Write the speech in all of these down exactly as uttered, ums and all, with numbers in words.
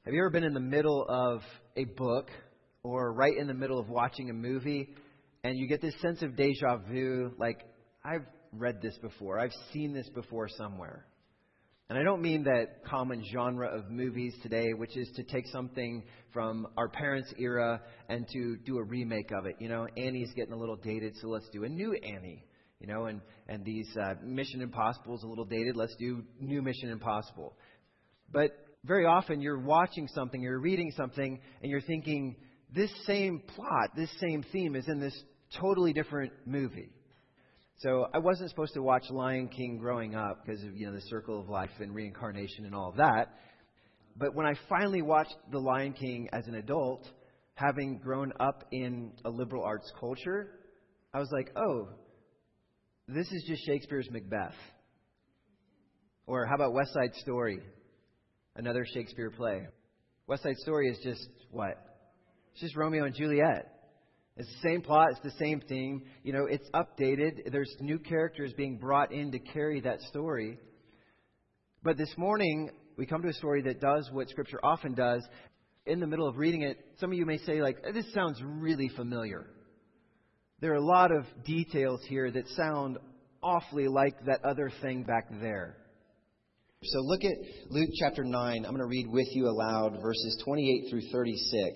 Have you ever been in the middle of a book or right in the middle of watching a movie and you get this sense of deja vu, like, I've read this before, I've seen this before somewhere? And I don't mean that common genre of movies today, which is to take something from our parents' era and to do a remake of it. You know, Annie's getting a little dated, so let's do a new Annie. You know, and, and these uh, Mission Impossible is a little dated, let's do new Mission Impossible. But very often you're watching something, you're reading something, and you're thinking, this same plot, this same theme is in this totally different movie. So I wasn't supposed to watch Lion King growing up because of, you know, the circle of life and reincarnation and all of that. But when I finally watched The Lion King as an adult, having grown up in a liberal arts culture, I was like, oh, this is just Shakespeare's Macbeth. Or how about West Side Story? Another Shakespeare play. West Side Story is just what? It's just Romeo and Juliet. It's the same plot. It's the same theme. You know, it's updated. There's new characters being brought in to carry that story. But this morning, we come to a story that does what Scripture often does. In the middle of reading it, some of you may say, like, this sounds really familiar. There are a lot of details here that sound awfully like that other thing back there. So look at Luke chapter nine. I'm going to read with you aloud verses twenty-eight through thirty-six.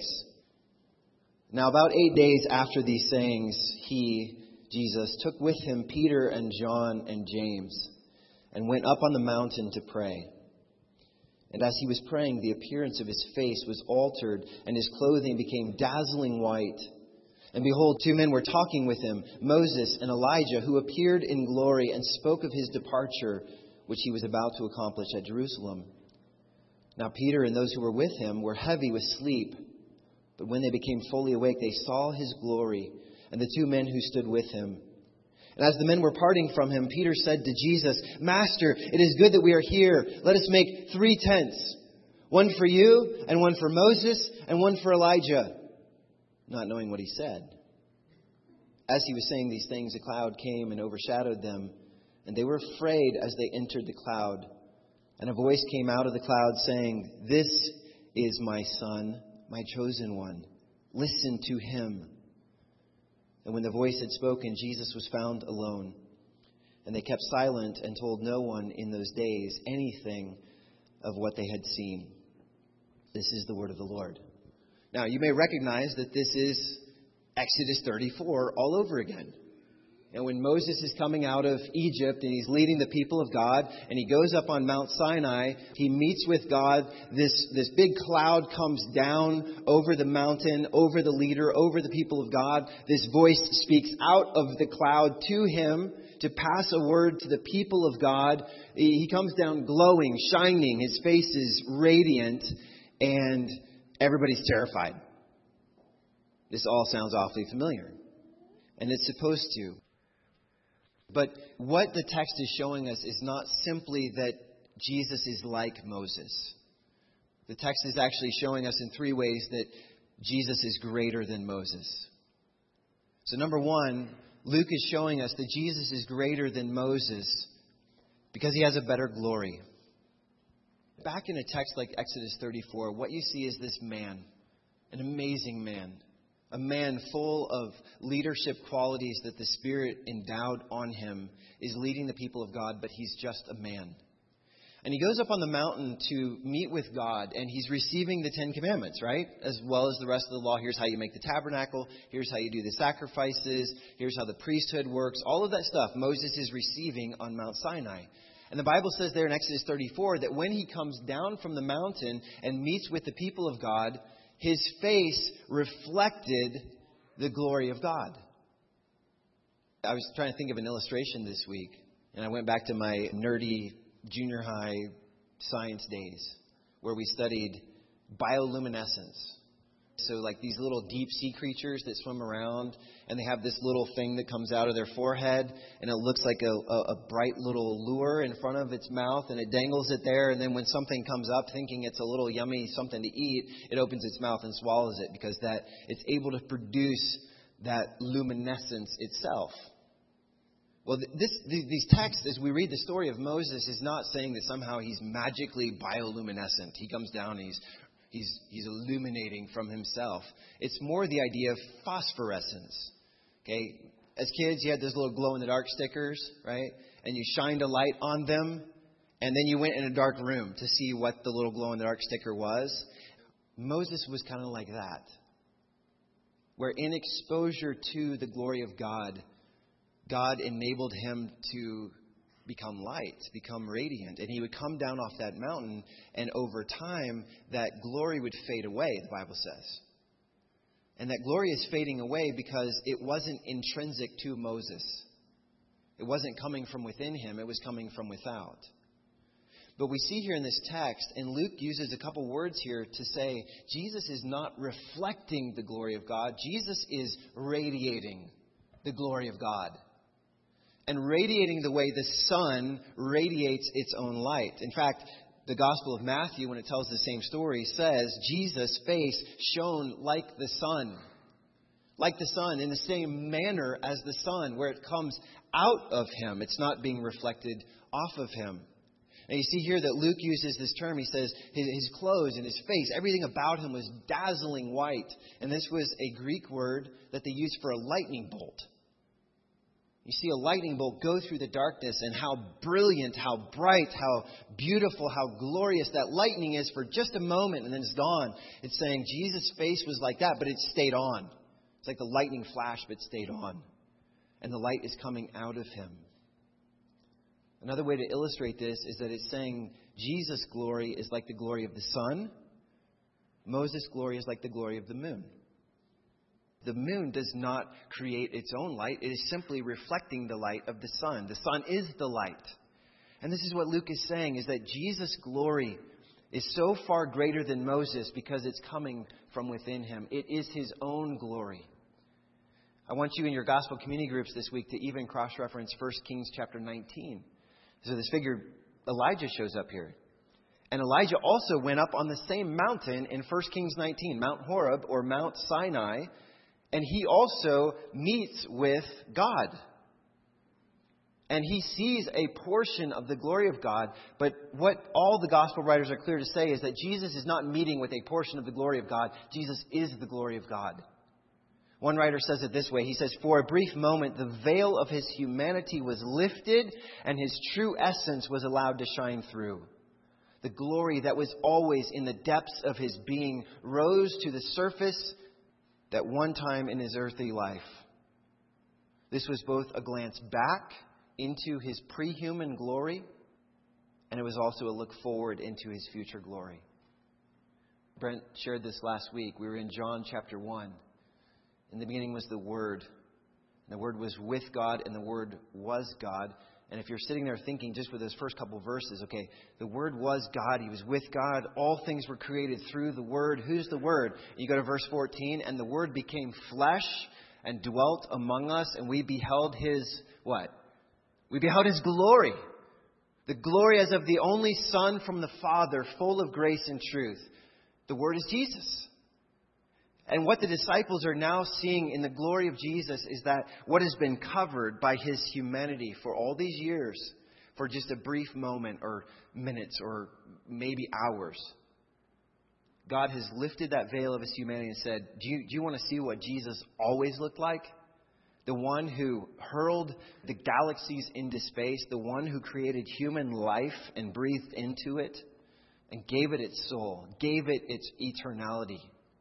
Now about eight days after these sayings, he, Jesus, took with him Peter and John and James and went up on the mountain to pray. And as he was praying, the appearance of his face was altered and his clothing became dazzling white. And behold, two men were talking with him, Moses and Elijah, who appeared in glory and spoke of his departure, which he was about to accomplish at Jerusalem. Now Peter and those who were with him were heavy with sleep. But when they became fully awake, they saw his glory and the two men who stood with him. And as the men were parting from him, Peter said to Jesus, Master, it is good that we are here. Let us make three tents, one for you and one for Moses and one for Elijah. Not knowing what he said. As he was saying these things, a cloud came and overshadowed them. And they were afraid as they entered the cloud. And a voice came out of the cloud saying, This is my son, my chosen one. Listen to him. And when the voice had spoken, Jesus was found alone. And they kept silent and told no one in those days anything of what they had seen. This is the word of the Lord. Now, you may recognize that this is Exodus thirty-four all over again. And when Moses is coming out of Egypt and he's leading the people of God and he goes up on Mount Sinai, he meets with God. This, this big cloud comes down over the mountain, over the leader, over the people of God. This voice speaks out of the cloud to him to pass a word to the people of God. He comes down glowing, shining. His face is radiant and everybody's terrified. This all sounds awfully familiar. And it's supposed to. But what the text is showing us is not simply that Jesus is like Moses. The text is actually showing us in three ways that Jesus is greater than Moses. So number one, Luke is showing us that Jesus is greater than Moses because he has a better glory. Back in a text like Exodus thirty-four, what you see is this man, an amazing man. A man full of leadership qualities that the Spirit endowed on him is leading the people of God, but he's just a man. And he goes up on the mountain to meet with God, and he's receiving the Ten Commandments, right? As well as the rest of the law. Here's how you make the tabernacle. Here's how you do the sacrifices. Here's how the priesthood works. All of that stuff Moses is receiving on Mount Sinai. And the Bible says there in Exodus thirty-four that when he comes down from the mountain and meets with the people of God, his face reflected the glory of God. I was trying to think of an illustration this week, and I went back to my nerdy junior high science days where we studied bioluminescence. So like these little deep sea creatures that swim around, and they have this little thing that comes out of their forehead, and it looks like a, a, a bright little lure in front of its mouth, and it dangles it there, and then when something comes up thinking it's a little yummy something to eat, it opens its mouth and swallows it because that it's able to produce that luminescence itself. Well, this, these texts, as we read the story of Moses, is not saying that somehow he's magically bioluminescent. He comes down and he's He's, he's illuminating from himself. It's more the idea of phosphorescence. Okay? As kids, you had those little glow-in-the-dark stickers, right? And you shined a light on them, and then you went in a dark room to see what the little glow-in-the-dark sticker was. Moses was kind of like that, where in exposure to the glory of God, God enabled him to become light, become radiant. And he would come down off that mountain, and over time, that glory would fade away, the Bible says. And that glory is fading away because it wasn't intrinsic to Moses. It wasn't coming from within him, it was coming from without. But we see here in this text, and Luke uses a couple words here to say, Jesus is not reflecting the glory of God. Jesus is radiating the glory of God. And radiating the way the sun radiates its own light. In fact, the Gospel of Matthew, when it tells the same story, says Jesus' face shone like the sun. Like the sun, in the same manner as the sun, where it comes out of him. It's not being reflected off of him. And you see here that Luke uses this term. He says his, his clothes and his face, everything about him was dazzling white. And this was a Greek word that they used for a lightning bolt. You see a lightning bolt go through the darkness, and how brilliant, how bright, how beautiful, how glorious that lightning is for just a moment, and then it's gone. It's saying Jesus' face was like that, but it stayed on. It's like the lightning flash, but it stayed on. And the light is coming out of him. Another way to illustrate this is that it's saying Jesus' glory is like the glory of the sun. Moses' glory is like the glory of the moon. The moon does not create its own light. It is simply reflecting the light of the sun. The sun is the light. And this is what Luke is saying, is that Jesus' glory is so far greater than Moses because it's coming from within him. It is his own glory. I want you in your gospel community groups this week to even cross-reference First Kings chapter nineteen. So this figure, Elijah, shows up here. And Elijah also went up on the same mountain in First Kings nineteen, Mount Horeb or Mount Sinai. And he also meets with God. And he sees a portion of the glory of God. But what all the gospel writers are clear to say is that Jesus is not meeting with a portion of the glory of God. Jesus is the glory of God. One writer says it this way. He says, for a brief moment, the veil of his humanity was lifted and his true essence was allowed to shine through. The glory that was always in the depths of his being rose to the surface at one time in his earthly life. This was both a glance back into his pre-human glory, and it was also a look forward into his future glory. Brent shared this last week. We were in John chapter one. In the beginning was the Word. And the Word was with God, and the Word was God. And if you're sitting there thinking just for those first couple verses, okay, the Word was God. He was with God. All things were created through the Word. Who's the Word? You go to verse fourteen, and the Word became flesh and dwelt among us, and we beheld His, what? We beheld His glory. The glory as of the only Son from the Father, full of grace and truth. The Word is Jesus. And what the disciples are now seeing in the glory of Jesus is that what has been covered by His humanity for all these years, for just a brief moment or minutes or maybe hours, God has lifted that veil of His humanity and said, do you, do you want to see what Jesus always looked like? The one who hurled the galaxies into space, the one who created human life and breathed into it and gave it its soul, gave it its eternality.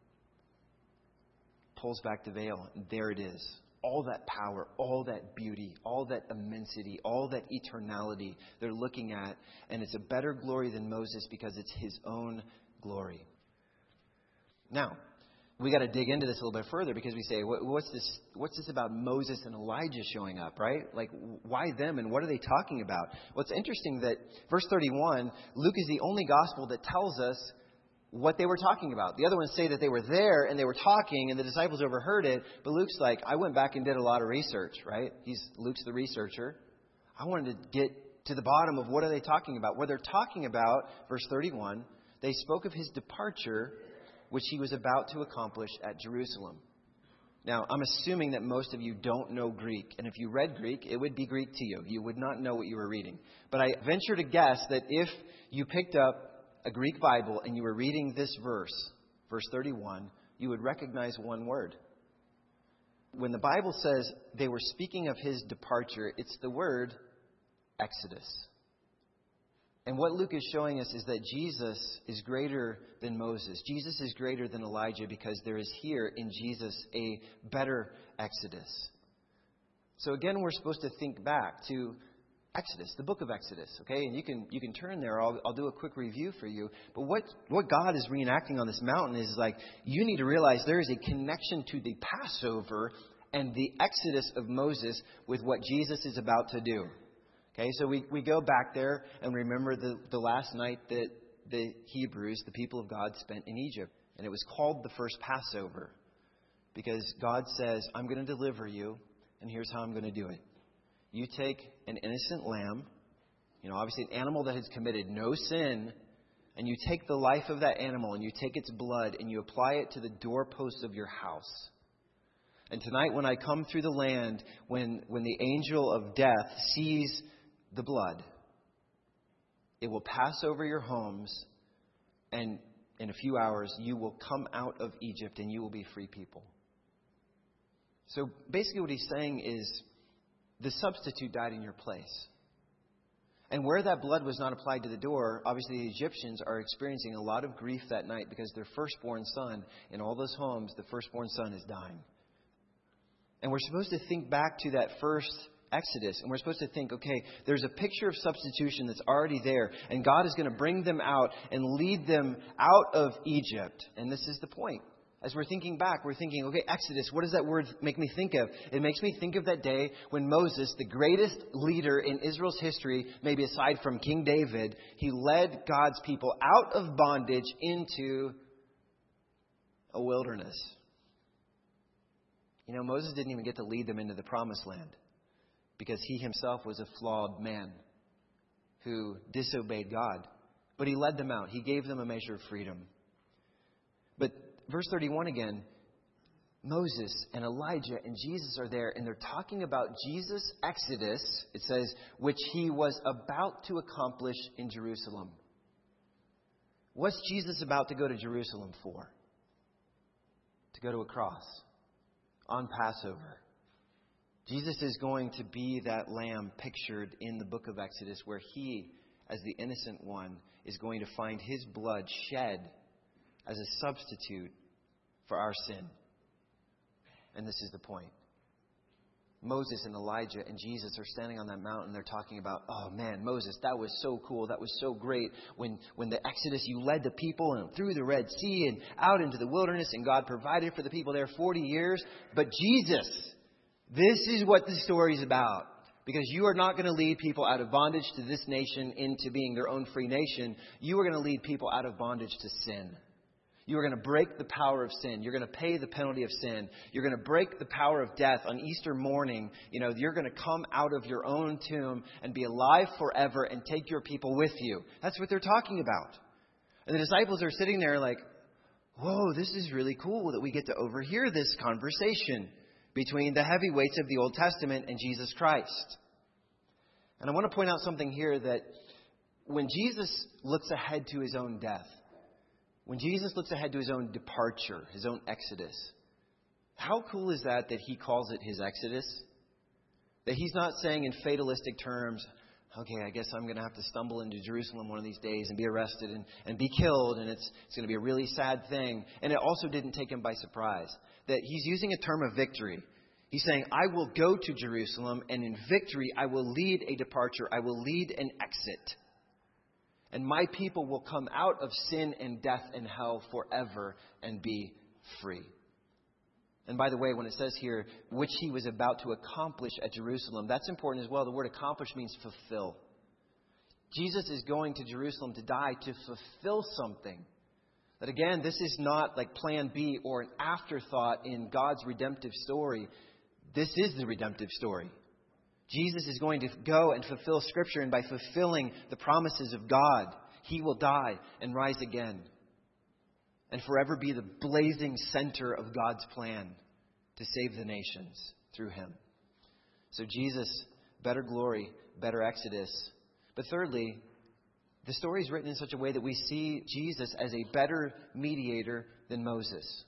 Pulls back the veil, and there it is. All that power, all that beauty, all that immensity, all that eternality they're looking at. And it's a better glory than Moses because it's his own glory. Now, we got to dig into this a little bit further because we say, what, what's this What's this about Moses and Elijah showing up, right? Like, why them and what are they talking about? Well, it's interesting that verse thirty-one, Luke is the only gospel that tells us what they were talking about. The other ones say that they were there and they were talking and the disciples overheard it. But Luke's like, I went back and did a lot of research, right? He's Luke's the researcher. I wanted to get to the bottom of what are they talking about. What they're talking about, verse thirty-one, they spoke of his departure, which he was about to accomplish at Jerusalem. Now, I'm assuming that most of you don't know Greek. And if you read Greek, it would be Greek to you. You would not know what you were reading. But I venture to guess that if you picked up a Greek Bible and you were reading this verse, verse thirty-one, you would recognize one word. When the Bible says they were speaking of his departure, it's the word Exodus. And what Luke is showing us is that Jesus is greater than Moses. Jesus is greater than Elijah because there is here in Jesus a better Exodus. So again, we're supposed to think back to Exodus, the book of Exodus, okay? And you can you can turn there. I'll, I'll do a quick review for you. But what, what God is reenacting on this mountain is like, you need to realize there is a connection to the Passover and the Exodus of Moses with what Jesus is about to do. Okay, so we, we go back there and remember the, the last night that the Hebrews, the people of God, spent in Egypt. And it was called the first Passover because God says, I'm going to deliver you, and here's how I'm going to do it. You take an innocent lamb, you know, obviously an animal that has committed no sin, and you take the life of that animal and you take its blood and you apply it to the doorposts of your house. And tonight when I come through the land, when, when the angel of death sees the blood, it will pass over your homes, and in a few hours you will come out of Egypt and you will be free people. So basically what he's saying is the substitute died in your place. And where that blood was not applied to the door, obviously the Egyptians are experiencing a lot of grief that night because their firstborn son, in all those homes, the firstborn son is dying. And we're supposed to think back to that first Exodus, and we're supposed to think, okay, there's a picture of substitution that's already there, and God is going to bring them out and lead them out of Egypt. And this is the point. As we're thinking back, we're thinking, okay, Exodus, what does that word make me think of? It makes me think of that day when Moses, the greatest leader in Israel's history, maybe aside from King David, he led God's people out of bondage into a wilderness. You know, Moses didn't even get to lead them into the promised land, because he himself was a flawed man who disobeyed God. But he led them out. He gave them a measure of freedom. But verse thirty-one again, Moses and Elijah and Jesus are there, and they're talking about Jesus' exodus, it says, which he was about to accomplish in Jerusalem. What's Jesus about to go to Jerusalem for? To go to a cross on Passover. Jesus is going to be that lamb pictured in the book of Exodus, where he, as the innocent one, is going to find his blood shed as a substitute for our sin. And this is the point. Moses and Elijah and Jesus are standing on that mountain. They're talking about, oh man, Moses, that was so cool. That was so great. When, when the Exodus, you led the people and through the Red Sea and out into the wilderness, and God provided for the people there forty years. But Jesus, this is what the story is about. Because you are not going to lead people out of bondage to this nation into being their own free nation. You are going to lead people out of bondage to sin. You are going to break the power of sin. You're going to pay the penalty of sin. You're going to break the power of death on Easter morning. You know, you're going to come out of your own tomb and be alive forever and take your people with you. That's what they're talking about. And the disciples are sitting there like, whoa, this is really cool that we get to overhear this conversation between the heavyweights of the Old Testament and Jesus Christ. And I want to point out something here, that when Jesus looks ahead to his own death, when Jesus looks ahead to his own departure, his own exodus, how cool is that that he calls it his exodus? That he's not saying in fatalistic terms, okay, I guess I'm going to have to stumble into Jerusalem one of these days and be arrested and, and be killed, and it's, it's going to be a really sad thing. And it also didn't take him by surprise. That he's using a term of victory. He's saying, I will go to Jerusalem, and in victory I will lead a departure. I will lead an exit. And my people will come out of sin and death and hell forever and be free. And by the way, when it says here, which he was about to accomplish at Jerusalem, that's important as well. The word accomplish means fulfill. Jesus is going to Jerusalem to die to fulfill something. That again, this is not like plan B or an afterthought in God's redemptive story. This is the redemptive story. Jesus is going to go and fulfill Scripture, and by fulfilling the promises of God, he will die and rise again and forever be the blazing center of God's plan to save the nations through him. So Jesus, better glory, better exodus. But thirdly, the story is written in such a way that we see Jesus as a better mediator than Moses.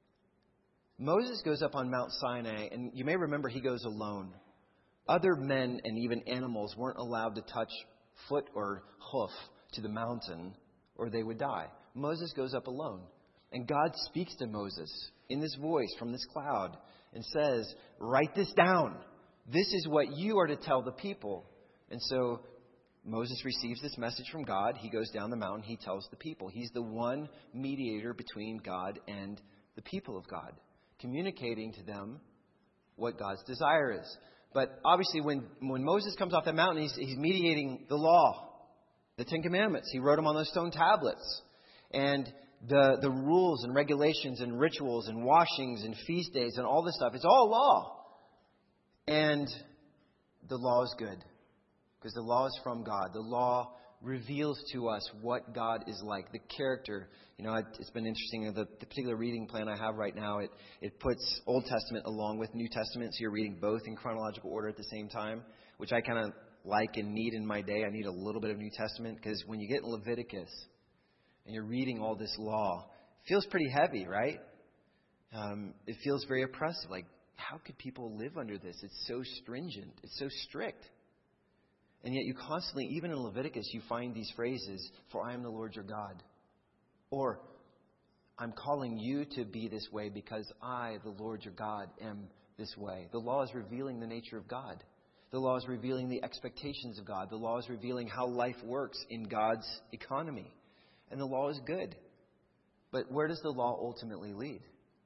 Moses goes up on Mount Sinai, and you may remember he goes alone. Other men and even animals weren't allowed to touch foot or hoof to the mountain, or they would die. Moses goes up alone. And God speaks to Moses in this voice from this cloud and says, write this down. This is what you are to tell the people. And so Moses receives this message from God. He goes down the mountain. He tells the people. He's the one mediator between God and the people of God, communicating to them what God's desire is. But obviously when, when Moses comes off that mountain, he's, he's mediating the law, the Ten Commandments. He wrote them on those stone tablets. And the, the rules and regulations and rituals and washings and feast days and all this stuff, it's all law. And the law is good because the law is from God. The law reveals to us what God is like, the character. You know, it, it's been interesting. The, the particular reading plan I have right now, it, it puts Old Testament along with New Testament. So you're reading both in chronological order at the same time, which I kind of like and need in my day. I need a little bit of New Testament because when you get in Leviticus and you're reading all this law, it feels pretty heavy, right? Um, it feels very oppressive. Like, how could people live under this? It's so stringent. It's so strict. And yet you constantly, even in Leviticus, you find these phrases, for I am the Lord your God. Or, I'm calling you to be this way because I, the Lord your God, am this way. The law is revealing the nature of God. The law is revealing the expectations of God. The law is revealing how life works in God's economy. And the law is good. But where does the law ultimately lead?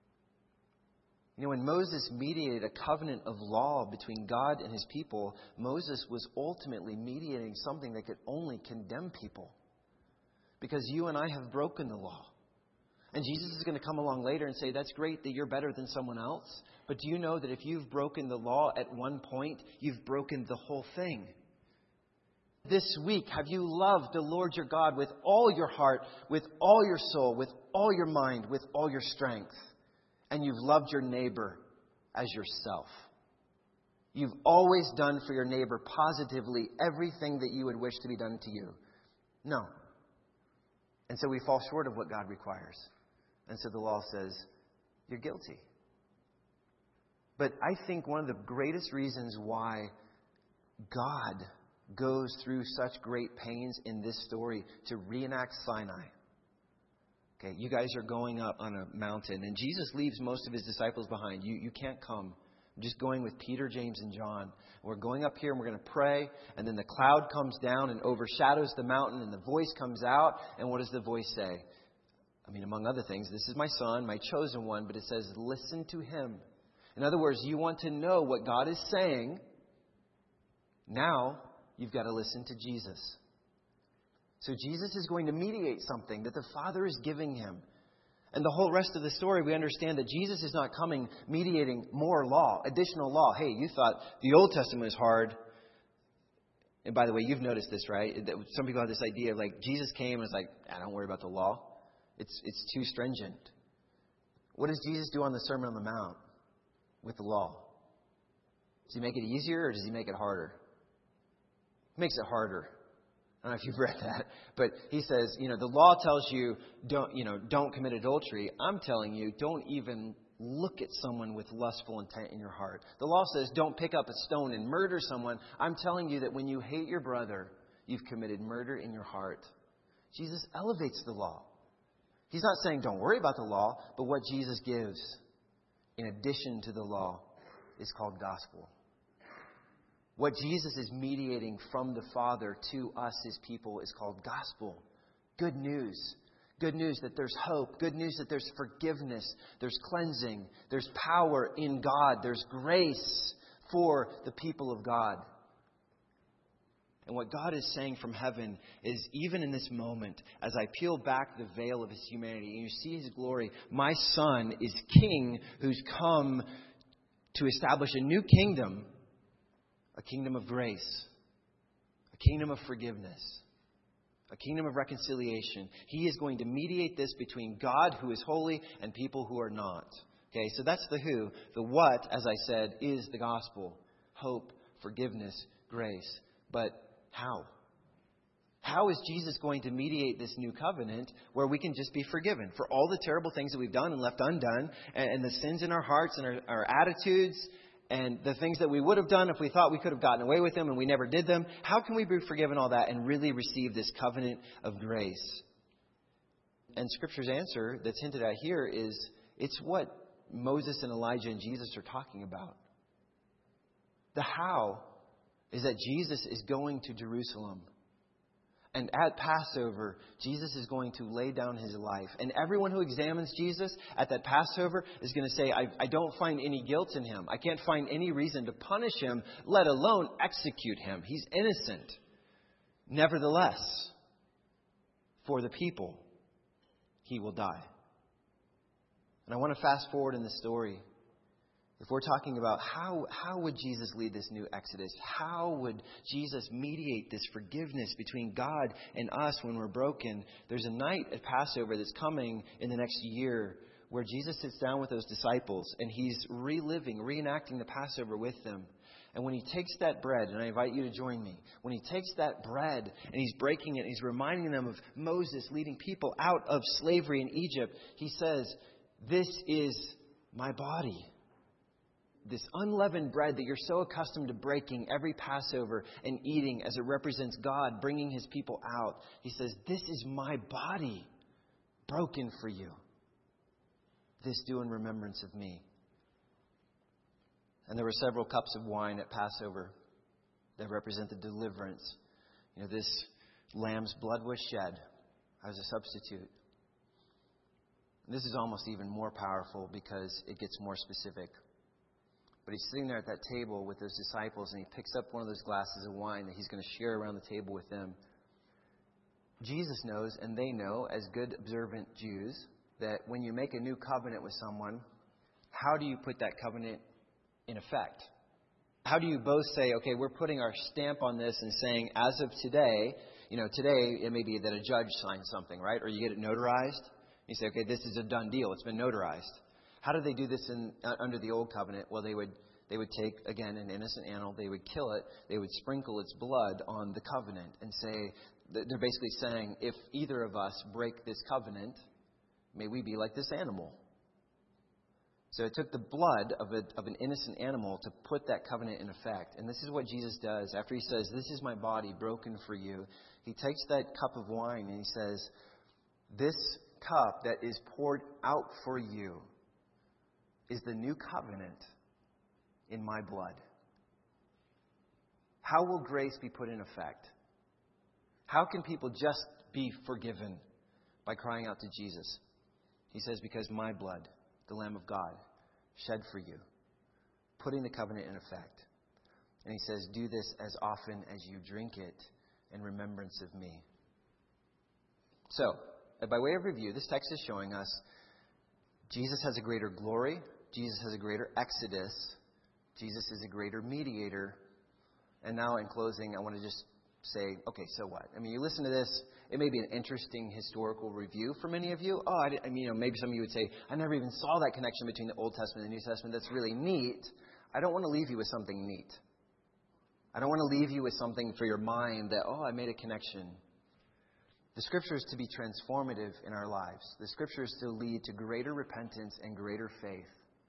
You know, when Moses mediated a covenant of law between God and his people, Moses was ultimately mediating something that could only condemn people. Because you and I have broken the law. And Jesus is going to come along later and say, that's great that you're better than someone else. But do you know that if you've broken the law at one point, you've broken the whole thing? This week, have you loved the Lord your God with all your heart, with all your soul, with all your mind, with all your strength? And you've loved your neighbor as yourself. You've always done for your neighbor positively everything that you would wish to be done to you. No. And so we fall short of what God requires. And so the law says, you're guilty. But I think one of the greatest reasons why God goes through such great pains in this story to reenact Sinai. Okay, you guys are going up on a mountain, and Jesus leaves most of his disciples behind. You you can't come. I'm just going with Peter, James, and John. We're going up here, and we're going to pray, and then the cloud comes down and overshadows the mountain, and the voice comes out. And what does the voice say? I mean, among other things, this is my son, my chosen one, but it says, listen to him. In other words, you want to know what God is saying. Now, you've got to listen to Jesus. So Jesus is going to mediate something that the Father is giving him. And the whole rest of the story, we understand that Jesus is not coming mediating more law, additional law. Hey, you thought the Old Testament was hard. And by the way, you've noticed this, right? Some people have this idea of like Jesus came and was like, I don't worry about the law. It's, it's too stringent. What does Jesus do on the Sermon on the Mount with the law? Does he make it easier or does he make it harder? He makes it harder. I don't know if you've read that, but he says, you know, the law tells you don't, you know, don't commit adultery. I'm telling you, don't even look at someone with lustful intent in your heart. The law says don't pick up a stone and murder someone. I'm telling you that when you hate your brother, you've committed murder in your heart. Jesus elevates the law. He's not saying don't worry about the law, but what Jesus gives in addition to the law is called gospel. What Jesus is mediating from the Father to us, his people, is called gospel. Good news. Good news that there's hope. Good news that there's forgiveness. There's cleansing. There's power in God. There's grace for the people of God. And what God is saying from heaven is, even in this moment, as I peel back the veil of his humanity and you see his glory, my Son is King who's come to establish a new kingdom. A kingdom of grace, a kingdom of forgiveness, a kingdom of reconciliation. He is going to mediate this between God, who is holy, and people who are not. Okay, so that's the who. The what, as I said, is the gospel. Hope, forgiveness, grace. But how? How is Jesus going to mediate this new covenant where we can just be forgiven for all the terrible things that we've done and left undone, and, and the sins in our hearts and our, our attitudes and the things that we would have done if we thought we could have gotten away with them and we never did them? How can we be forgiven all that and really receive this covenant of grace? And Scripture's answer that's hinted at here is it's what Moses and Elijah and Jesus are talking about. The how is that Jesus is going to Jerusalem. And at Passover, Jesus is going to lay down his life. And everyone who examines Jesus at that Passover is going to say, I, I don't find any guilt in him. I can't find any reason to punish him, let alone execute him. He's innocent. Nevertheless, for the people, he will die. And I want to fast forward in the story. If we're talking about how, how would Jesus lead this new Exodus? How would Jesus mediate this forgiveness between God and us when we're broken? There's a night at Passover that's coming in the next year where Jesus sits down with those disciples and he's reliving, reenacting the Passover with them. And when he takes that bread, and I invite you to join me, when he takes that bread and he's breaking it, he's reminding them of Moses leading people out of slavery in Egypt, he says, "This is my body." This unleavened bread that you're so accustomed to breaking every Passover and eating as it represents God bringing his people out. He says, "This is my body broken for you. This do in remembrance of me." And there were several cups of wine at Passover that represented deliverance. You know, this lamb's blood was shed as a substitute. And this is almost even more powerful because it gets more specific. But he's sitting there at that table with those disciples and he picks up one of those glasses of wine that he's going to share around the table with them. Jesus knows, and they know, as good observant Jews, that when you make a new covenant with someone, how do you put that covenant in effect? How do you both say, okay, we're putting our stamp on this and saying, as of today, you know, today it may be that a judge signs something, right? Or you get it notarized. You say, okay, this is a done deal. It's been notarized. How did they do this in, uh, under the old covenant? Well, they would they would take, again, an innocent animal. They would kill it. They would sprinkle its blood on the covenant and say, they're basically saying, if either of us break this covenant, may we be like this animal. So it took the blood of, a, of an innocent animal to put that covenant in effect. And this is what Jesus does. After he says, "This is my body broken for you," he takes that cup of wine and he says, "This cup that is poured out for you is the new covenant in my blood." How will grace be put in effect? How can people just be forgiven by crying out to Jesus? He says, "Because my blood, the Lamb of God, shed for you," putting the covenant in effect. And he says, "Do this as often as you drink it in remembrance of me." So, by way of review, this text is showing us Jesus has a greater glory. Jesus has a greater exodus. Jesus is a greater mediator. And now in closing, I want to just say, okay, so what? I mean, you listen to this. It may be an interesting historical review for many of you. Oh, I, I mean, you know, maybe some of you would say, I never even saw that connection between the Old Testament and the New Testament. That's really neat. I don't want to leave you with something neat. I don't want to leave you with something for your mind that, oh, I made a connection. The Scripture is to be transformative in our lives. The Scripture is to lead to greater repentance and greater faith.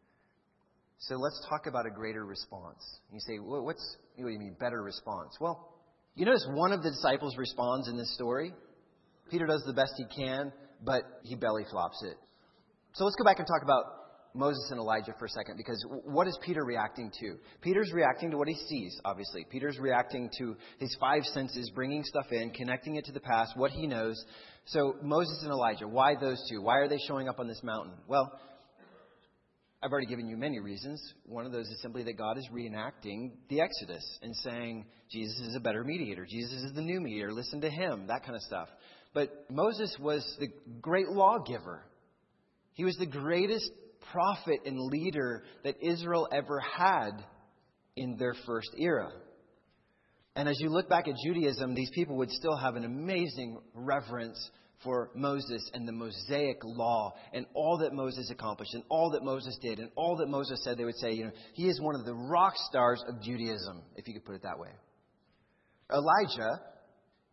So let's talk about a greater response. You say, well, what's, what do you mean, better response? Well, you notice one of the disciples responds in this story. Peter does the best he can, but he belly flops it. So let's go back and talk about Moses and Elijah for a second, because what is Peter reacting to? Peter's reacting to what he sees, obviously. Peter's reacting to his five senses, bringing stuff in, connecting it to the past, what he knows. So Moses and Elijah, why those two? Why are they showing up on this mountain? Well, I've already given you many reasons. One of those is simply that God is reenacting the Exodus and saying Jesus is a better mediator. Jesus is the new mediator. Listen to him, that kind of stuff. But Moses was the great lawgiver. He was the greatest prophet and leader that Israel ever had in their first era. And as you look back at Judaism, these people would still have an amazing reverence for Moses and the Mosaic law and all that Moses accomplished and all that Moses did and all that Moses said. They would say, you know, he is one of the rock stars of Judaism, if you could put it that way. Elijah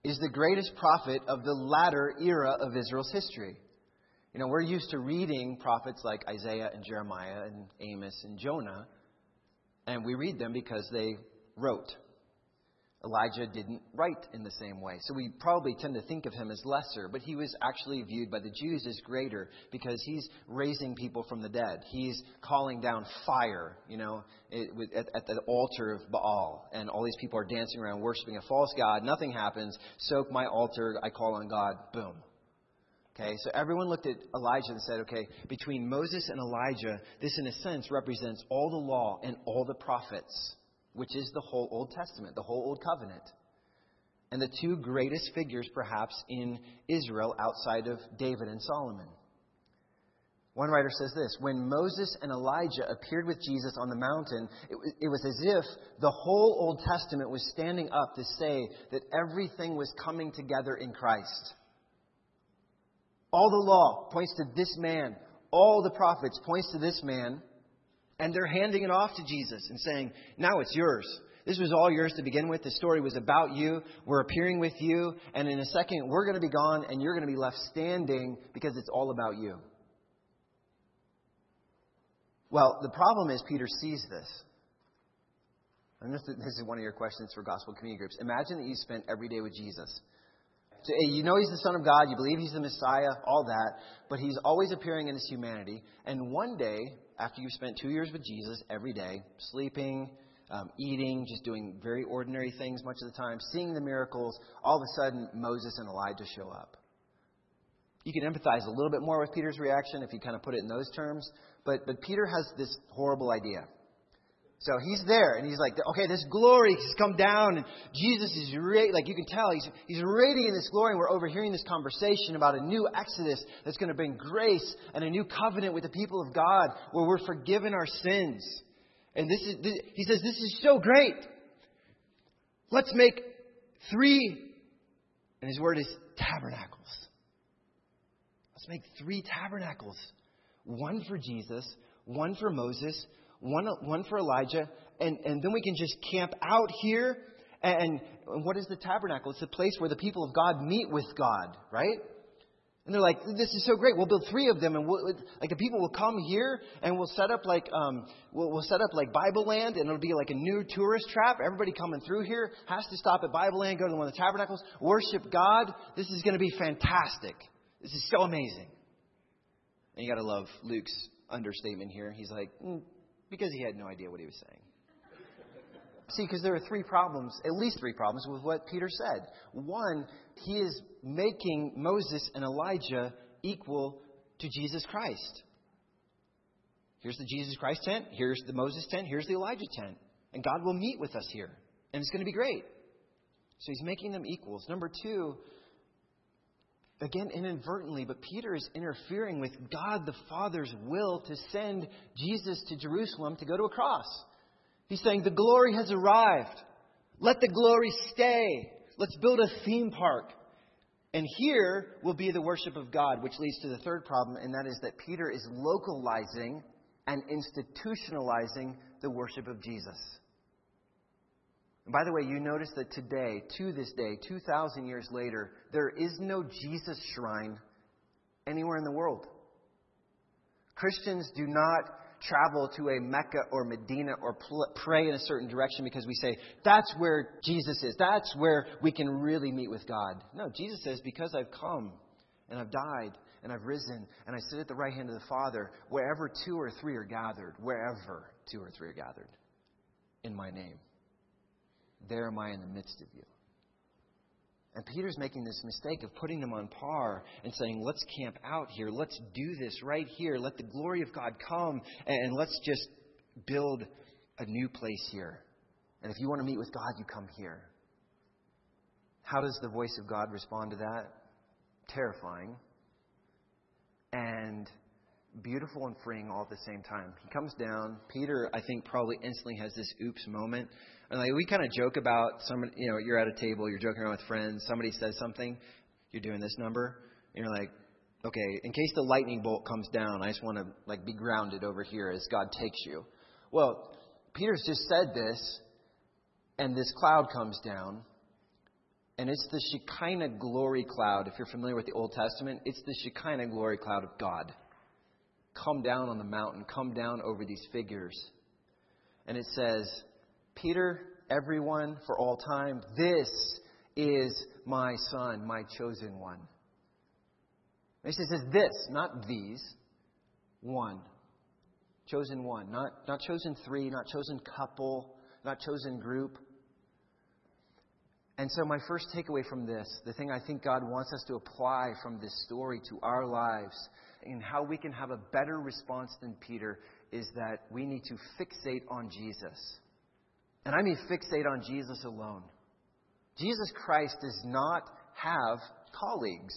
is the greatest prophet of the latter era of Israel's history. You know, we're used to reading prophets like Isaiah and Jeremiah and Amos and Jonah, and we read them because they wrote. Elijah didn't write in the same way. So we probably tend to think of him as lesser, but he was actually viewed by the Jews as greater because he's raising people from the dead. He's calling down fire, you know, it, with, at, at the altar of Baal. And all these people are dancing around worshiping a false god. Nothing happens. Soak my altar. I call on God. Boom. Okay, so everyone looked at Elijah and said, okay, between Moses and Elijah, this in a sense represents all the law and all the prophets, which is the whole Old Testament, the whole Old Covenant. And the two greatest figures, perhaps, in Israel outside of David and Solomon. One writer says this: when Moses and Elijah appeared with Jesus on the mountain, it, it was as if the whole Old Testament was standing up to say that everything was coming together in Christ. All the law points to this man. All the prophets points to this man. And they're handing it off to Jesus and saying, now it's yours. This was all yours to begin with. The story was about you. We're appearing with you. And in a second, we're going to be gone and you're going to be left standing because it's all about you. Well, the problem is Peter sees this. And this is one of your questions for gospel community groups. Imagine that you spent every day with Jesus. So you know He's the Son of God. You believe He's the Messiah, all that. But He's always appearing in His humanity. And one day, after you've spent two years with Jesus every day, sleeping, um, eating, just doing very ordinary things much of the time, seeing the miracles, all of a sudden Moses and Elijah show up. You can empathize a little bit more with Peter's reaction if you kind of put it in those terms. But, but Peter has this horrible idea. So he's there and he's like, okay, this glory has come down and Jesus is, ra- like you can tell, he's, he's radiating this glory, and we're overhearing this conversation about a new Exodus that's going to bring grace and a new covenant with the people of God where we're forgiven our sins. And this is, this, he says, this is so great. Let's make three, and his word is tabernacles. Let's make three tabernacles. One for Jesus, one for Moses, One, one for Elijah, and, and then we can just camp out here. And, and what is the tabernacle? It's the place where the people of God meet with God, right? And they're like, this is so great. We'll build three of them, and we'll, like the people will come here, and we'll set up like um, we'll, we'll set up like Bible Land, and it'll be like a new tourist trap. Everybody coming through here has to stop at Bible Land, go to one of the tabernacles, worship God. This is going to be fantastic. This is so amazing. And you got to love Luke's understatement here. He's like, mm, because he had no idea what he was saying. See, because there are three problems, at least three problems with what Peter said. One, he is making Moses and Elijah equal to Jesus Christ. Here's the Jesus Christ tent. Here's the Moses tent. Here's the Elijah tent. And God will meet with us here. And it's going to be great. So he's making them equals. Number two, again, inadvertently, but Peter is interfering with God the Father's will to send Jesus to Jerusalem to go to a cross. He's saying the glory has arrived. Let the glory stay. Let's build a theme park. And here will be the worship of God, which leads to the third problem, and that is that Peter is localizing and institutionalizing the worship of Jesus. And by the way, you notice that today, to this day, two thousand years later, there is no Jesus shrine anywhere in the world. Christians do not travel to a Mecca or Medina or pl- pray in a certain direction because we say, that's where Jesus is. That's where we can really meet with God. No, Jesus says, because I've come and I've died and I've risen and I sit at the right hand of the Father, wherever two or three are gathered, wherever two or three are gathered in my name, there am I in the midst of you. And Peter's making this mistake of putting them on par and saying, let's camp out here. Let's do this right here. Let the glory of God come and let's just build a new place here. And if you want to meet with God, you come here. How does the voice of God respond to that? Terrifying and beautiful and freeing all at the same time. He comes down. Peter, I think, probably instantly has this oops moment. And like we kind of joke about somebody, you know, you're at a table, you're joking around with friends, somebody says something, you're doing this number, and you're like, okay, in case the lightning bolt comes down, I just want to like be grounded over here as God takes you. Well, Peter's just said this, and this cloud comes down, And it's the Shekinah glory cloud. If you're familiar with the Old Testament, it's the Shekinah glory cloud of God. Come down on the mountain, come down over these figures. And it says, Peter, everyone, for all time, this is my son, my chosen one. And he says this, not these. One. Chosen one. Not, not chosen three, not chosen couple, not chosen group. And so my first takeaway from this, the thing I think God wants us to apply from this story to our lives and how we can have a better response than Peter, is that we need to fixate on Jesus. And I mean fixate on Jesus alone. Jesus Christ does not have colleagues.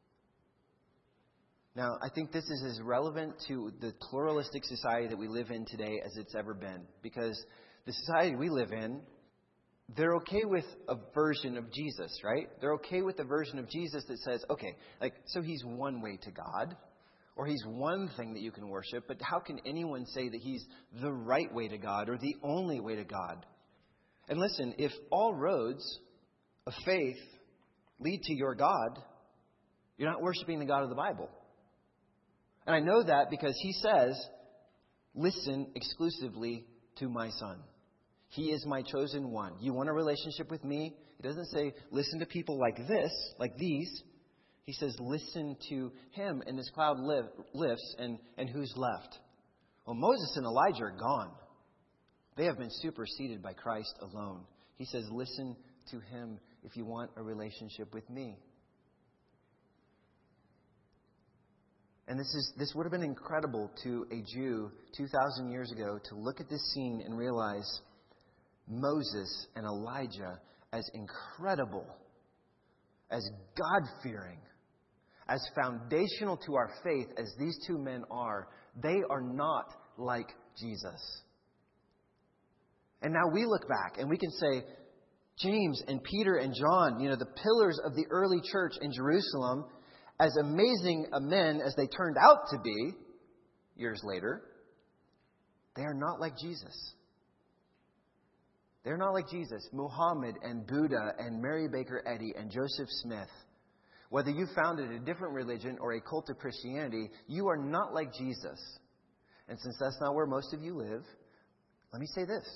Now, I think this is as relevant to the pluralistic society that we live in today as it's ever been. Because the society we live in, they're okay with a version of Jesus, right? They're okay with a version of Jesus that says, okay, like, so he's one way to God, or he's one thing that you can worship, but how can anyone say that he's the right way to God or the only way to God? And listen, if all roads of faith lead to your God, you're not worshiping the God of the Bible. And I know that because he says, listen exclusively to my son. He is my chosen one. You want a relationship with me? He doesn't say, listen to people like this, like these. He says, listen to him. And this cloud live, lifts, and, and who's left? Well, Moses and Elijah are gone. They have been superseded by Christ alone. He says, listen to him if you want a relationship with me. And this is this would have been incredible to a Jew two thousand years ago to look at this scene and realize Moses and Elijah, as incredible, as God-fearing, as foundational to our faith as these two men are, they are not like Jesus. And now we look back and we can say, James and Peter and John, you know, the pillars of the early church in Jerusalem, as amazing a men as they turned out to be years later, they are not like Jesus. They're not like Jesus. Muhammad and Buddha and Mary Baker Eddy and Joseph Smith. Whether you founded a different religion or a cult of Christianity, you are not like Jesus. And since that's not where most of you live, let me say this.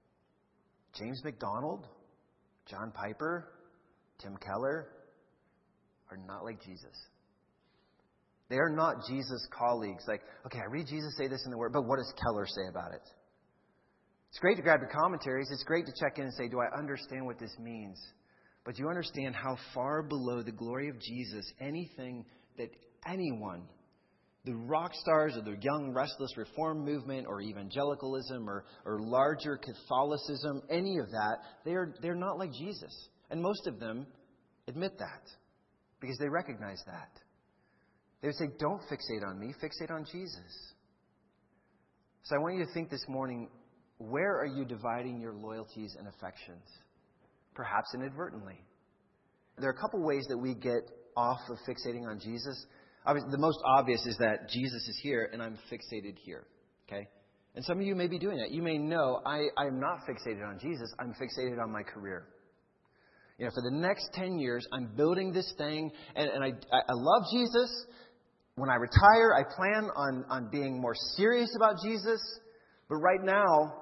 James MacDonald, John Piper, Tim Keller are not like Jesus. They are not Jesus' colleagues. Like, okay, I read Jesus say this in the Word, but what does Keller say about it? It's great to grab your commentaries. It's great to check in and say, do I understand what this means? But do you understand how far below the glory of Jesus anything that anyone, the rock stars or the young restless reform movement or evangelicalism or, or larger Catholicism, any of that, they're, they're not like Jesus. And most of them admit that because they recognize that. They would say, don't fixate on me, fixate on Jesus. So I want you to think this morning, where are you dividing your loyalties and affections? Perhaps inadvertently. There are a couple ways that we get off of fixating on Jesus. The most obvious is that Jesus is here and I'm fixated here. Okay? And some of you may be doing that. You may know, I, I'm not fixated on Jesus. I'm fixated on my career. You know, for the next ten years, I'm building this thing and, and I, I love Jesus. When I retire, I plan on, on being more serious about Jesus. But right now,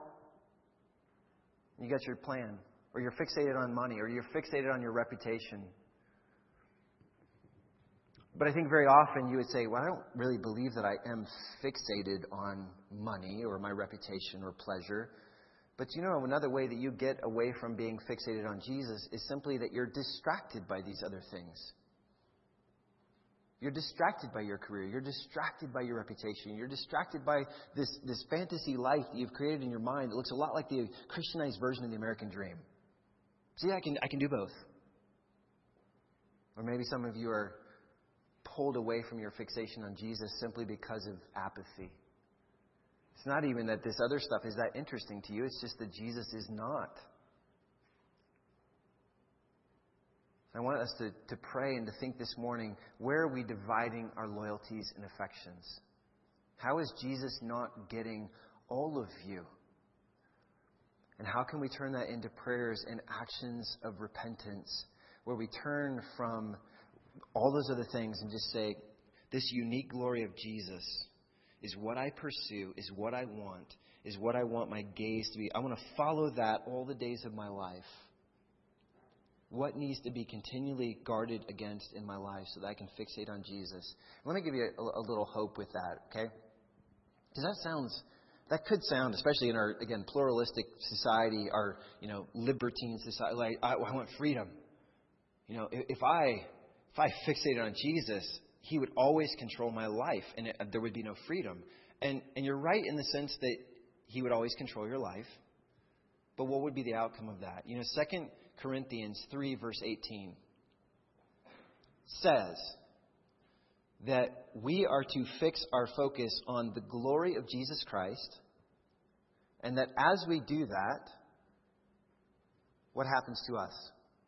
you got your plan. Or you're fixated on money. Or you're fixated on your reputation. But I think very often you would say, well, I don't really believe that I am fixated on money or my reputation or pleasure. But you know, another way that you get away from being fixated on Jesus is simply that you're distracted by these other things. You're distracted by your career. You're distracted by your reputation. You're distracted by this, this fantasy life that you've created in your mind that looks a lot like the Christianized version of the American dream. See, I can, I can do both. Or maybe some of you are pulled away from your fixation on Jesus simply because of apathy. It's not even that this other stuff is that interesting to you. It's just that Jesus is not. I want us to, to pray and to think this morning, where are we dividing our loyalties and affections? How is Jesus not getting all of you? And how can we turn that into prayers and actions of repentance where we turn from all those other things and just say, this unique glory of Jesus is what I pursue, is what I want, is what I want my gaze to be. I want to follow that all the days of my life. What needs to be continually guarded against in my life so that I can fixate on Jesus? Let me give you a, a little hope with that, okay? Because that sounds, that could sound, especially in our, again, pluralistic society, our, you know, libertine society, like, I, I want freedom. You know, if, if I, if I fixated on Jesus, He would always control my life, and it, there would be no freedom. And and you're right in the sense that He would always control your life. But what would be the outcome of that? You know, Second Corinthians three, verse eighteen says that we are to fix our focus on the glory of Jesus Christ, and that as we do that, what happens to us?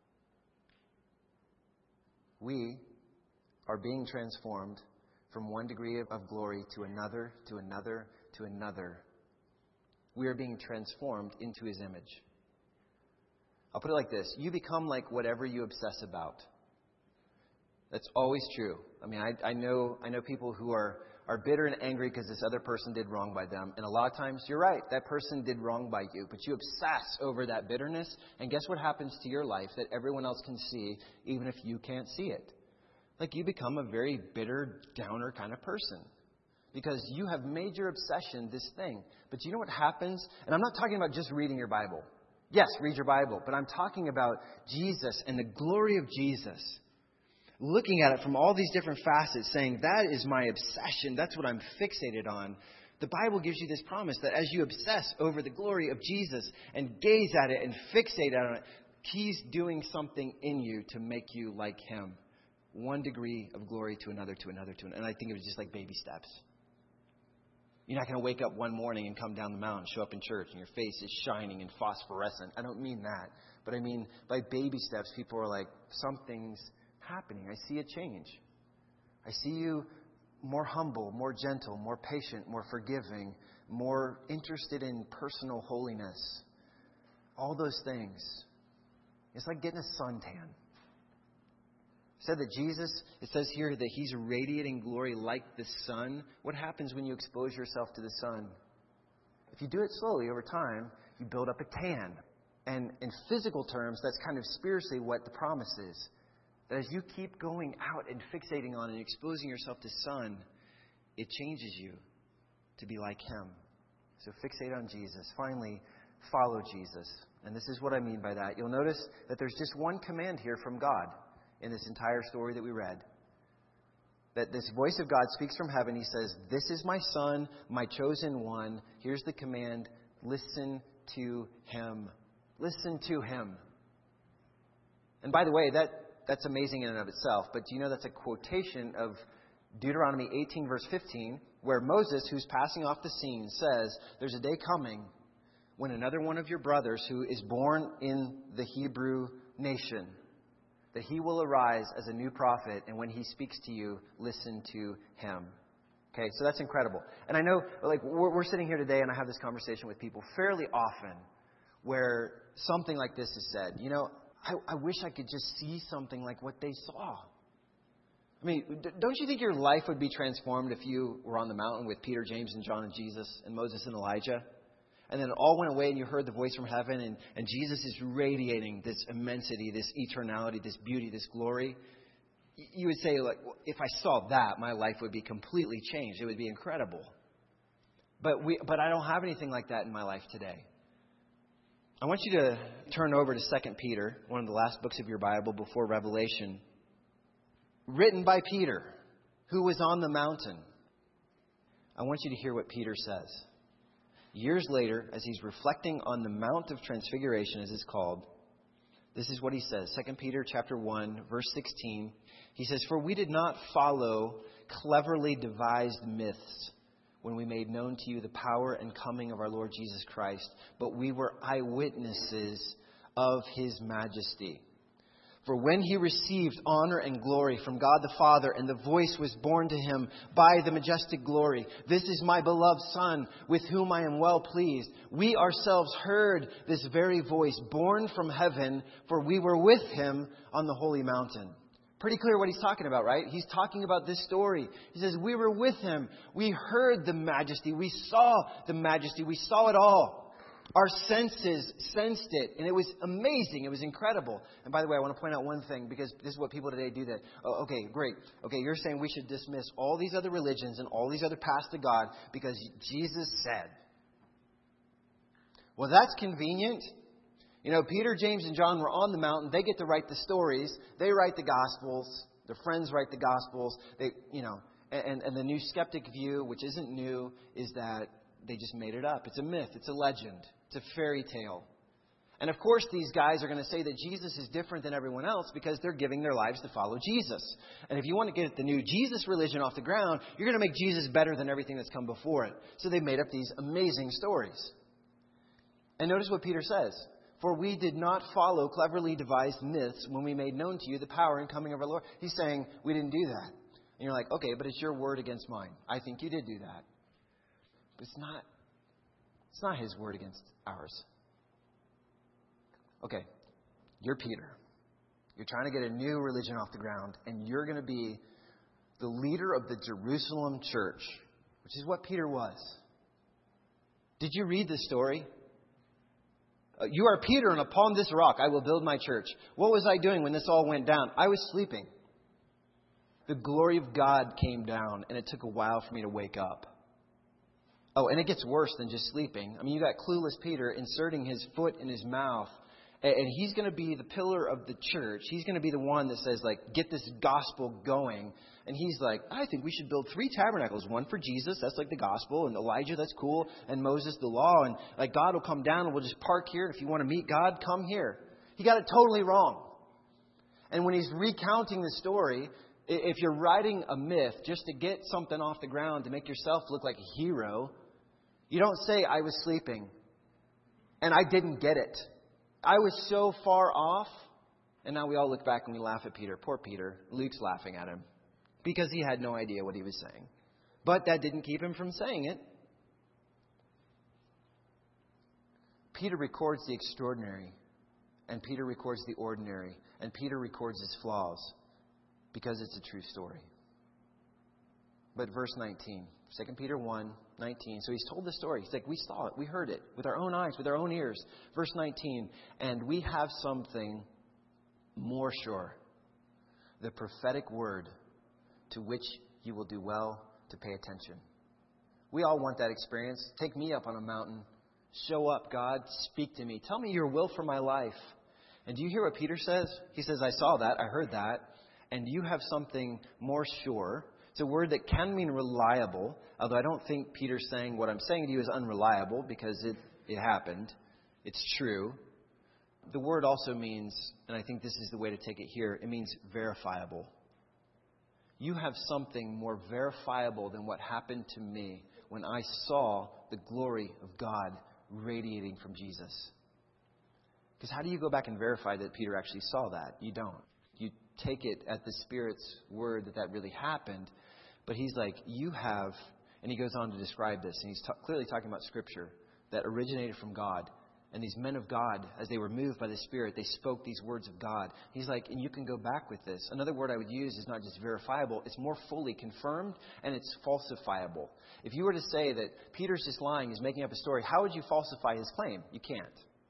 We are being transformed from one degree of glory to another, to another, to another. We are being transformed into His image. I'll put it like this. You become like whatever you obsess about. That's always true. I mean, I, I know I know people who are, are bitter and angry because this other person did wrong by them. And a lot of times, you're right, that person did wrong by you. But you obsess over that bitterness. And guess what happens to your life that everyone else can see, even if you can't see it? Like, you become a very bitter, downer kind of person. Because you have made your obsession this thing. But you know what happens? And I'm not talking about just reading your Bible. Yes, read your Bible. But I'm talking about Jesus and the glory of Jesus. Looking at it from all these different facets, saying, that is my obsession. That's what I'm fixated on. The Bible gives you this promise that as you obsess over the glory of Jesus and gaze at it and fixate on it, He's doing something in you to make you like Him. One degree of glory to another, to another, to another. And I think it was just like baby steps. You're not going to wake up one morning and come down the mountain, show up in church, and your face is shining and phosphorescent. I don't mean that. But I mean, by baby steps, people are like, something's happening. I see a change. I see you more humble, more gentle, more patient, more forgiving, more interested in personal holiness. All those things. It's like getting a suntan. It said that Jesus, it says here that He's radiating glory like the sun. What happens when you expose yourself to the sun? If you do it slowly over time, you build up a tan. And in physical terms, that's kind of spiritually what the promise is. That as you keep going out and fixating on and exposing yourself to sun, it changes you to be like Him. So fixate on Jesus. Finally, follow Jesus. And this is what I mean by that. You'll notice that there's just one command here from God in this entire story that we read. That this voice of God speaks from heaven. He says, this is my Son, my chosen one. Here's the command. Listen to Him. Listen to Him. And by the way, that, that's amazing in and of itself. But do you know that's a quotation of Deuteronomy eighteen, verse fifteen, where Moses, who's passing off the scene, says, there's a day coming when another one of your brothers who is born in the Hebrew nation, that he will arise as a new prophet, and when he speaks to you, listen to him. Okay, so that's incredible. And I know, like, we're, we're sitting here today, and I have this conversation with people fairly often where something like this is said. You know, I, I wish I could just see something like what they saw. I mean, don't you think your life would be transformed if you were on the mountain with Peter, James, and John, and Jesus, and Moses, and Elijah? And then it all went away and you heard the voice from heaven, and, and Jesus is radiating this immensity, this eternality, this beauty, this glory. You would say, like, if I saw that, my life would be completely changed. It would be incredible. But we, but I don't have anything like that in my life today. I want you to turn over to Second Peter, one of the last books of your Bible before Revelation, written by Peter, who was on the mountain. I want you to hear what Peter says. Years later, as he's reflecting on the Mount of Transfiguration, as it's called, this is what he says. Second Peter chapter one, verse sixteen. He says, "For we did not follow cleverly devised myths when we made known to you the power and coming of our Lord Jesus Christ, but we were eyewitnesses of His majesty. For when he received honor and glory from God the Father, and the voice was borne to him by the majestic glory, "This is my beloved Son, with whom I am well pleased," we ourselves heard this very voice borne from heaven, for we were with him on the holy mountain. Pretty clear what he's talking about, right? He's talking about this story. He says, we were with him. We heard the majesty. We saw the majesty. We saw it all. Our senses sensed it, and it was amazing. It was incredible. And by the way, I want to point out one thing, because this is what people today do. That, oh, okay, great. Okay, you're saying we should dismiss all these other religions and all these other paths to God because Jesus said. Well, that's convenient. You know, Peter, James, and John were on the mountain. They get to write the stories. They write the Gospels. Their friends write the Gospels. They, you know, and, and the new skeptic view, which isn't new, is that they just made it up. It's a myth. It's a legend. It's a fairy tale. And of course, these guys are going to say that Jesus is different than everyone else because they're giving their lives to follow Jesus. And if you want to get the new Jesus religion off the ground, you're going to make Jesus better than everything that's come before it. So they made up these amazing stories. And notice what Peter says. For we did not follow cleverly devised myths when we made known to you the power and coming of our Lord. He's saying we didn't do that. And you're like, okay, but it's your word against mine. I think you did do that. But it's not, it's not his word against ours. Okay, you're Peter. You're trying to get a new religion off the ground, and you're going to be the leader of the Jerusalem church, which is what Peter was. Did you read this story? Uh, you are Peter, and upon this rock I will build my church. What was I doing when this all went down? I was sleeping. The glory of God came down, and it took a while for me to wake up. Oh, and it gets worse than just sleeping. I mean, you got clueless Peter inserting his foot in his mouth. And he's going to be the pillar of the church. He's going to be the one that says, like, get this gospel going. And he's like, I think we should build three tabernacles. One for Jesus, that's like the gospel. And Elijah, that's cool. And Moses, the law. And like God will come down and we'll just park here. If you want to meet God, come here. He got it totally wrong. And when he's recounting the story, if you're writing a myth just to get something off the ground to make yourself look like a hero, you don't say, I was sleeping and I didn't get it. I was so far off. And now we all look back and we laugh at Peter. Poor Peter. Luke's laughing at him because he had no idea what he was saying. But that didn't keep him from saying it. Peter records the extraordinary. And Peter records the ordinary. And Peter records his flaws because it's a true story. But verse nineteen. Second Peter one, nineteen. So he's told the story. He's like, we saw it. We heard it with our own eyes, with our own ears. Verse nineteen. And we have something more sure. The prophetic word to which you will do well to pay attention. We all want that experience. Take me up on a mountain. Show up, God. Speak to me. Tell me your will for my life. And do you hear what Peter says? He says, I saw that. I heard that. And you have something more sure. It's a word that can mean reliable, although I don't think Peter's saying what I'm saying to you is unreliable because it, it happened. It's true. The word also means, and I think this is the way to take it here, it means verifiable. You have something more verifiable than what happened to me when I saw the glory of God radiating from Jesus. Because how do you go back and verify that Peter actually saw that? You don't. You take it at the Spirit's word that that really happened. But he's like, you have, and he goes on to describe this, and he's t- clearly talking about Scripture that originated from God. And these men of God, as they were moved by the Spirit, they spoke these words of God. He's like, and you can go back with this. Another word I would use is not just verifiable, it's more fully confirmed, and it's falsifiable. If you were to say that Peter's just lying, he's making up a story, how would you falsify his claim? You can't.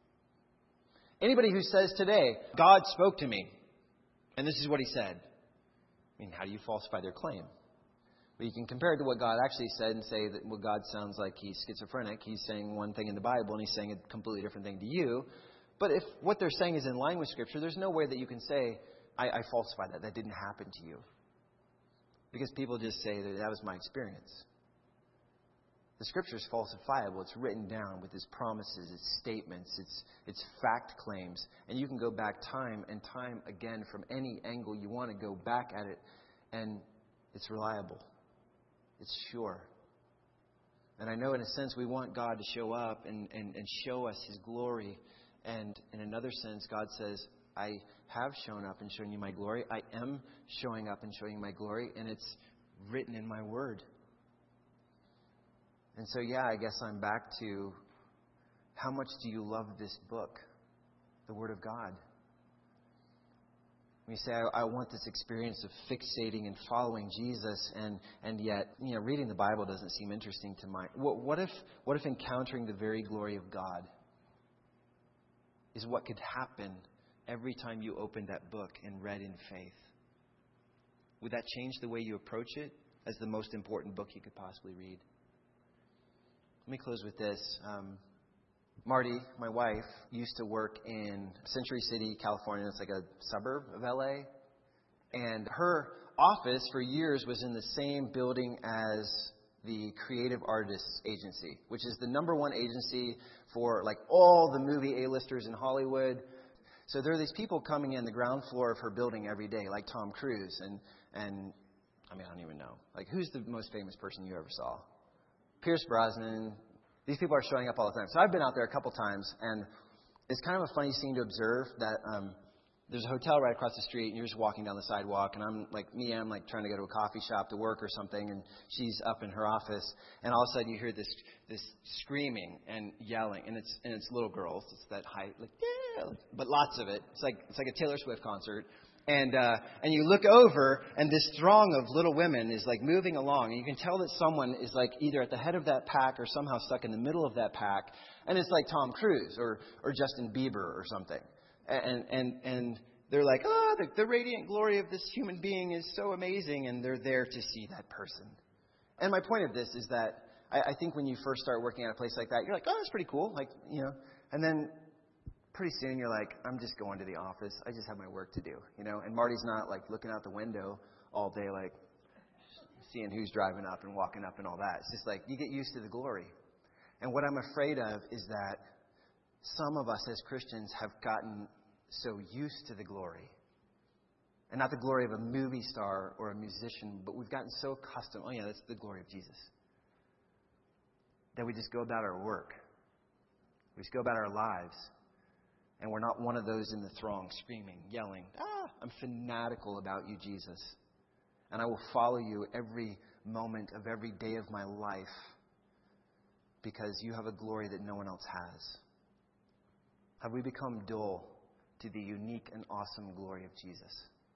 Anybody who says today, God spoke to me, and this is what he said, I mean, how do you falsify their claim? But you can compare it to what God actually said and say that, well, God sounds like he's schizophrenic. He's saying one thing in the Bible and he's saying a completely different thing to you. But if what they're saying is in line with Scripture, there's no way that you can say, I, I falsify that. That didn't happen to you. Because people just say that that was my experience. The Scripture is falsifiable. It's written down with its promises, its statements, its, its fact claims. And you can go back time and time again from any angle you want to go back at it. And it's reliable. It's sure. And I know in a sense we want God to show up and, and, and show us His glory. And in another sense, God says, I have shown up and shown you my glory. I am showing up and showing you my glory, and it's written in my word. And so, yeah, I guess I'm back to how much do you love this book, the Word of God? When you say, I, I want this experience of fixating and following Jesus, and, and yet, you know, reading the Bible doesn't seem interesting to my... What, what if, what if encountering the very glory of God is what could happen every time you opened that book and read in faith? Would that change the way you approach it as the most important book you could possibly read? Let me close with this. Um, Marty, my wife, used to work in Century City, California. It's like a suburb of L A. And her office for years was in the same building as the Creative Artists Agency, which is the number one agency for like all the movie A-listers in Hollywood. So there are these people coming in the ground floor of her building every day, like Tom Cruise. And, and I mean, I don't even know. Like, who's the most famous person you ever saw? Pierce Brosnan. These people are showing up all the time. So I've been out there a couple times, and it's kind of a funny scene to observe that um, there's a hotel right across the street, and you're just walking down the sidewalk, and I'm like, me, I'm like trying to go to a coffee shop to work or something, and she's up in her office, and all of a sudden you hear this this screaming and yelling, and it's and it's little girls. It's that high, like, yeah, but lots of it. It's like it's like a Taylor Swift concert. And uh, and you look over, and this throng of little women is like moving along. And you can tell that someone is like either at the head of that pack or somehow stuck in the middle of that pack. And it's like Tom Cruise or, or Justin Bieber or something. And and and they're like, oh, the, the radiant glory of this human being is so amazing. And they're there to see that person. And my point of this is that I, I think when you first start working at a place like that, you're like, oh, that's pretty cool. Like, you know, and then pretty soon you're like, I'm just going to the office. I just have my work to do, you know. And Marty's not like looking out the window all day, like seeing who's driving up and walking up and all that. It's just like you get used to the glory. And what I'm afraid of is that some of us as Christians have gotten so used to the glory. And not the glory of a movie star or a musician, but we've gotten so accustomed, oh yeah, that's the glory of Jesus. That we just go about our work. We just go about our lives. And we're not one of those in the throng screaming, yelling, ah, I'm fanatical about you, Jesus. And I will follow you every moment of every day of my life because you have a glory that no one else has. Have we become dull to the unique and awesome glory of Jesus?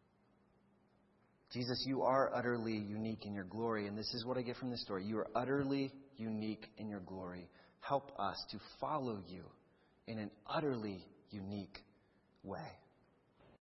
Jesus, you are utterly unique in your glory. And this is what I get from this story. You are utterly unique in your glory. Help us to follow you in an utterly unique way.